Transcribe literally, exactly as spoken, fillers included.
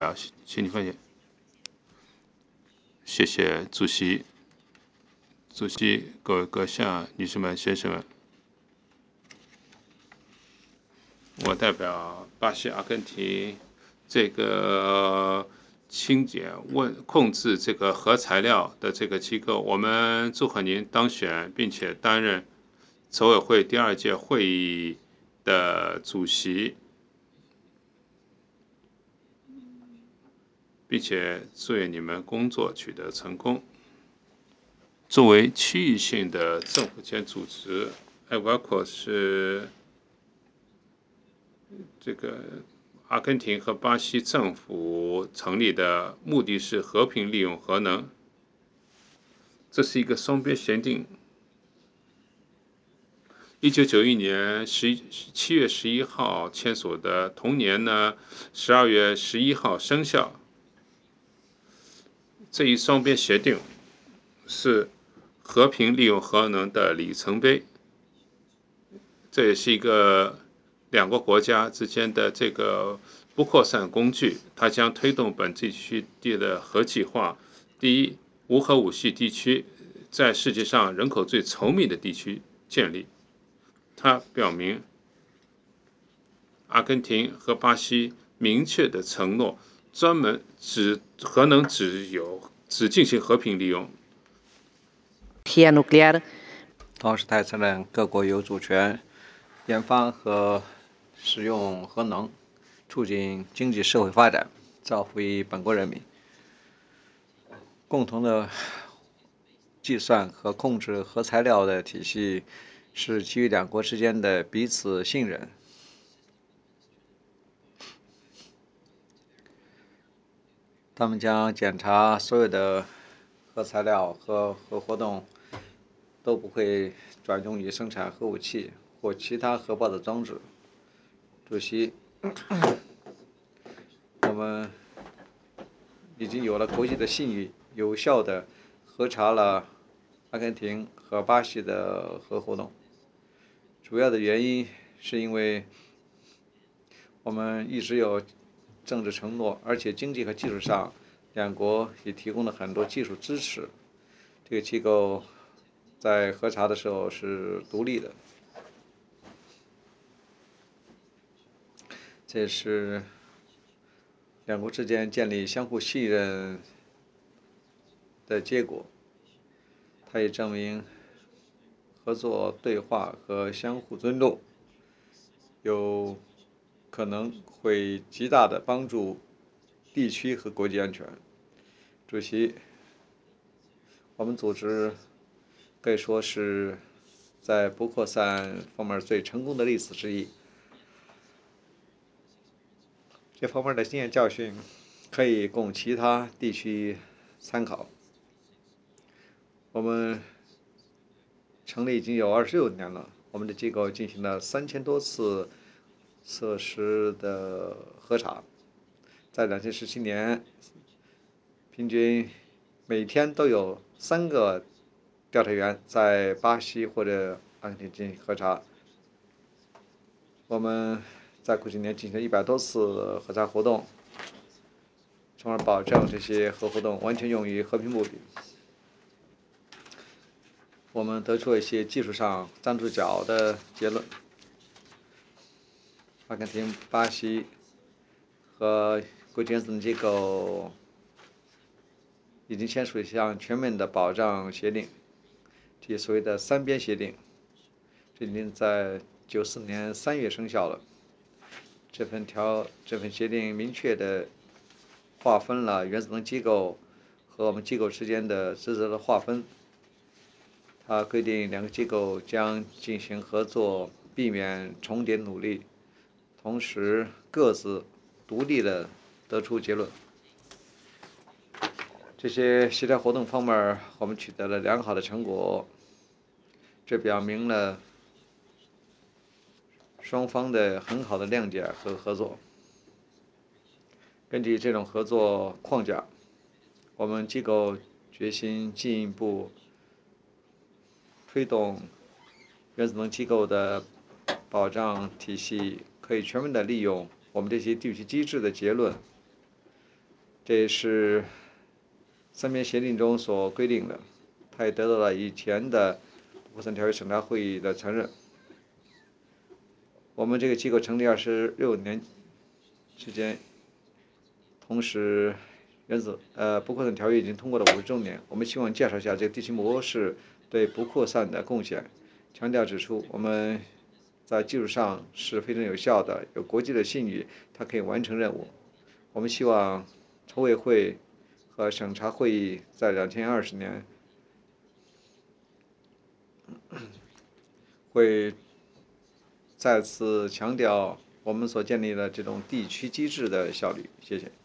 表，请你发言。谢谢主席。主席、各位阁下、女士们、先生们，我代表巴西、阿根廷这个清洁、问控制这个核材料的这个机构，我们祝贺您当选，并且担任筹委会第二届会议的主席，并且祝愿你们工作取得成功。作为区域性的政府间组织 ，A W A C O 是这个阿根廷和巴西政府成立的，目的是和平利用核能。这是一个双边协定。一九九一年十七月十一号签署的，同年呢十二月十一号生效。这一双边协定是和平利用核能的里程碑，这也是一个两个国家之间的这个不扩散工具，它将推动本地区的核计划。第一，无核武器地区在世界上人口最稠密的地区建立。它表明阿根廷和巴西明确的承诺，专门只核能只有只进行和平利用。 同时，它承认各国有主权研发和使用核能，促进经济社会发展，造福于本国人民。共同的计算和控制核材料的体系是基于两国之间的彼此信任。他们将检查所有的核材料和核活动都不会转用于生产核武器或其他核爆的装置。主席，我们已经有了国际的信誉，有效的核查了阿根廷和巴西的核活动。主要的原因是因为我们一直有政治承诺，而且经济和技术上两国也提供了很多技术支持。这个机构在核查的时候是独立的，这是两国之间建立相互信任的结果。它也证明合作、对话和相互尊重有可能会极大的帮助地区和国际安全。主席，我们组织可以说是在不扩散方面最成功的例子之一。这方面的经验教训可以供其他地区参考。我们成立已经有二十六年了，我们的机构进行了三千多次设施的核查，在两千十七年，平均每天都有三个调查员在巴西或者阿根廷进行核查。我们在过去年进行了一百多次核查活动，从而保证这些核活动完全用于和平目的。我们得出了一些技术上站住脚的结论。阿根廷、巴西和国际原子能机构已经签署一项全面的保障协定，即所谓的三边协定，这已经在九四年三月生效了。这份条这份协定明确的划分了原子能机构和我们机构之间的职责的划分。它规定两个机构将进行合作，避免重叠努力，同时各自独立的得出结论。这些协调活动方面，我们取得了良好的成果，这表明了双方的很好的谅解和合作。根据这种合作框架，我们机构决心进一步推动原子能机构的保障体系可以全面的利用我们这些地区机制的结论， 这也是三边协定中所规定的，它也得到了以前的不扩散条约审查会议的承认。我们这个机构成立二十六年之间，同时原子呃不扩散条约已经通过了五十周年。我们希望介绍一下这个地区模式对不扩散的贡献，强调指出我们在技术上是非常有效的，有国际的信誉，它可以完成任务。我们希望筹委会和审查会议在两千二十年会再次强调我们所建立的这种地区机制的效率。谢谢。